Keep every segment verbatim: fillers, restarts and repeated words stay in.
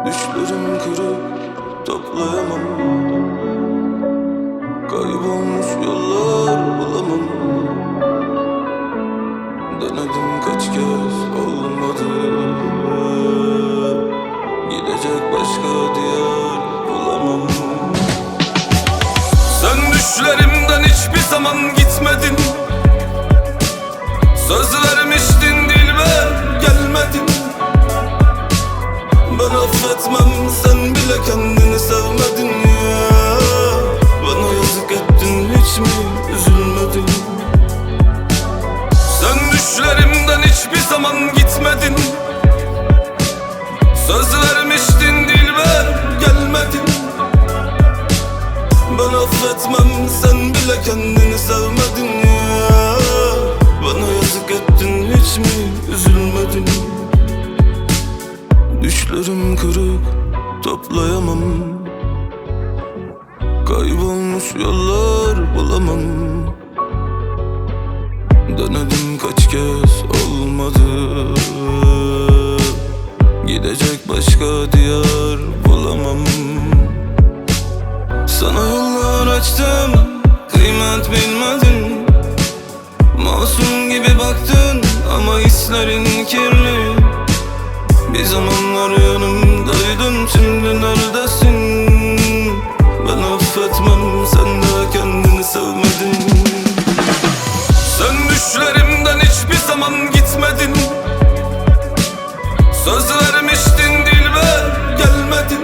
Düşlerim kırık, toplayamam. Kaybolmuş yollar bulamam. Denedim kaç kez, olmadı. Gidecek başka diyar bulamam. Sen düşlerimden hiçbir zaman gitmedin. Söz vermiştin dilber, gelmedin. Ben affetmem, sen bile kendini sevmedin ya. Bana yazık ettin, hiç mi üzülmedin? Sen düşlerimden hiçbir zaman gitmedin. Söz vermiştin dilber, gelmedin. Ben affetmem, sen bile kendini sevmedin ya. Bana yazık ettin, hiç mi üzülmedin? Düşlerim kırık, toplayamam. Kaybolmuş yollar bulamam. Denedim kaç kez, olmadı. Gidecek başka diyar bulamam. Sana yollar açtım, kıymet bilmedin. Masum gibi baktın ama hislerin kirli. Bir zamanlar yanımdaydın, şimdi neredesin? Ben affetmem, sen de kendini sevmedin. Sen düşlerimden hiçbir zaman gitmedin. Söz vermiştin dilber, gelmedin.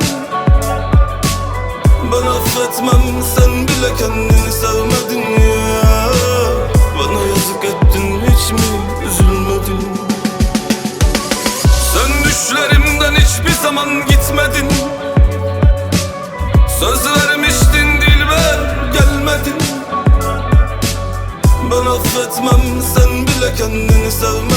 Ben affetmem, sen bile kendini sevmedin ya. Bana yazık ettin, hiç mi üzülmedin? Sen düşlerimden hiçbir zaman gitmedin. Söz vermiştin dilber, gelmedin. Ben affetmem, sen bile kendini sevmedin.